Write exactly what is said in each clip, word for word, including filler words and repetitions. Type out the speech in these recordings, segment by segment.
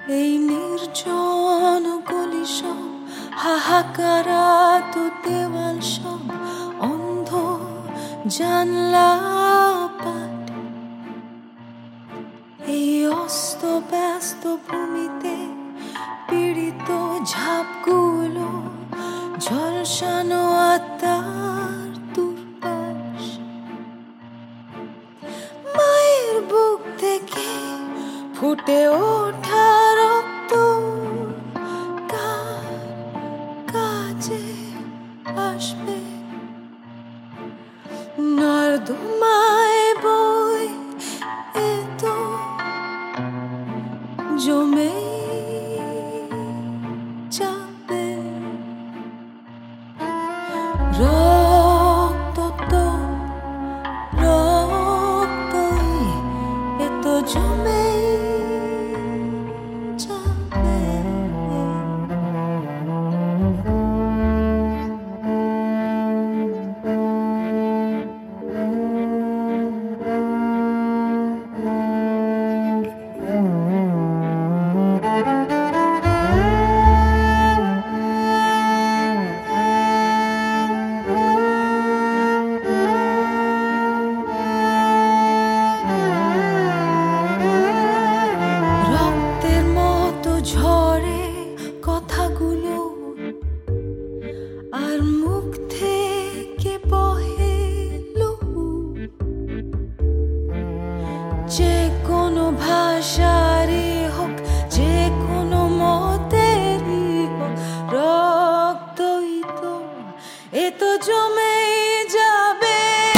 এই নির্জন গলি সব হাহাকারাত দেওয়াল সব অন্ধ জানলা পাট, এই অস্ত ব্যস্ত ভূমিতে পীড়িত ঝাপগুলো ঝলসানো আত্মার দুর্বাস। মায়ের বুক থেকে ফুটে ওঠা রক্ত কার কাজে আসবে? নর্দমায় বই এত জমে যাবে। রক্ত তো রক্তই এত জমে যাবে। ঝরে কথাগুলো আর মুখ থেকে বহে লহু, যে কোনো ভাষারই হোক, যে কোনো মতেরই হোক, রক্তই তো এ তো জমে যাবে।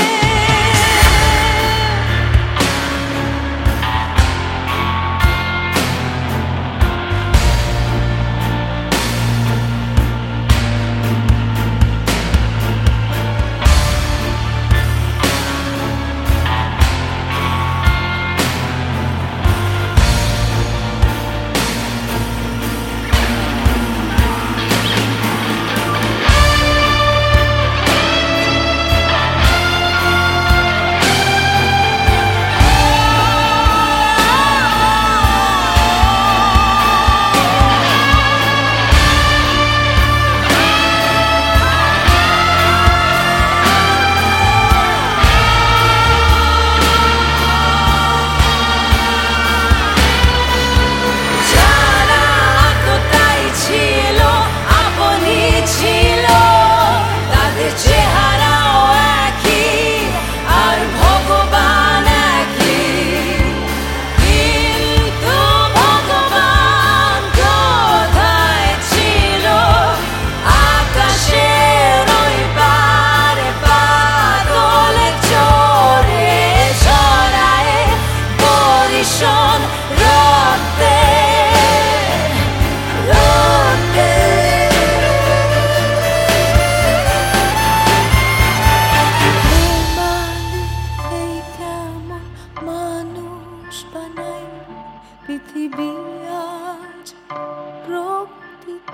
পৃথিবী আজ প্রকৃত,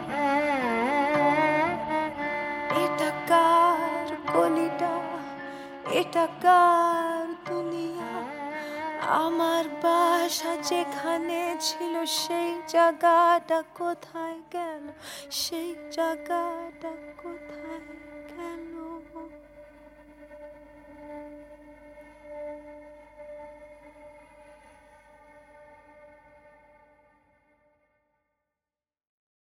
এটা কার কলিটা, এটা কার দুনিয়া? আমার বাসা যেখানে ছিল সেই জায়গাটা কোথায় গেল? সেই জায়গাটা কোথায় গেল?